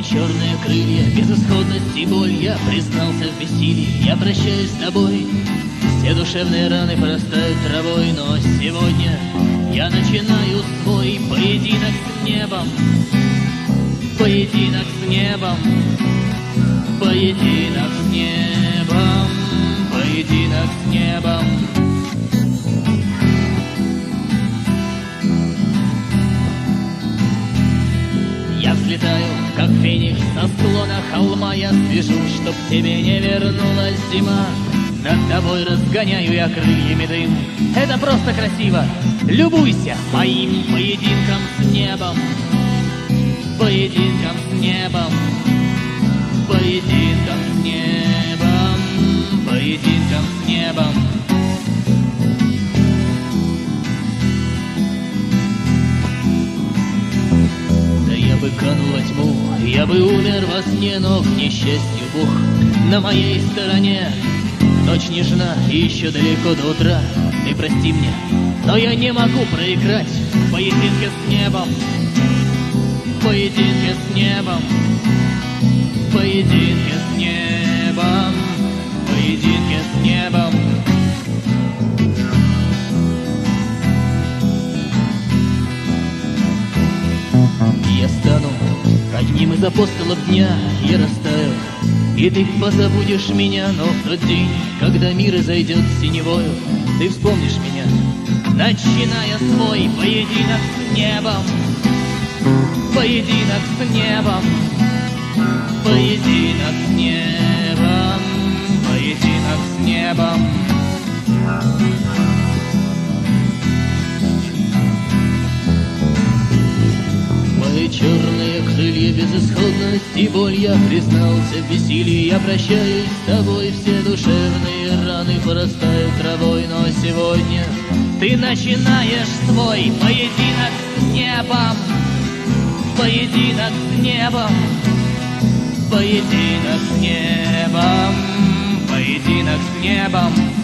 черные крылья, безысходность и боль. Я признался в бессилии, я прощаюсь с тобой. Все душевные раны порастают травой, но сегодня я начинаю свой поединок с небом. Поединок с небом. Поединок с небом. Поединок с небом. Я взлетаю, как феникс со склона холма. Я свяжу, чтоб тебе не вернулась зима. Над тобой разгоняю я крыльями дым. Это просто красиво. Любуйся моим поединком с небом. Поединком с небом. Поединком с небом. Поединком с небом. Я бы канул во тьму, я бы умер во сне, но, к несчастью, Бог на моей стороне. Ночь нежна, и еще далеко до утра. Ты прости мне, но я не могу проиграть в поединке с небом. В поединке с небом. В поединке с небом. В поединке с небом. Я стану одним из апостолов дня. Я растаю, и ты позабудешь меня. Но в тот день, когда мир изойдет синевою, ты вспомнишь меня, начиная свой поединок с небом. Поединок с небом. Поединок с небом. Поединок с небом. Мои черные крылья, безысходность и боль. Я признался в бессилии, я прощаюсь с тобой. Все душевные раны порастают травой, но сегодня ты начинаешь свой поединок с небом. Поединок с небом. Поединок с небом. Поединок с небом.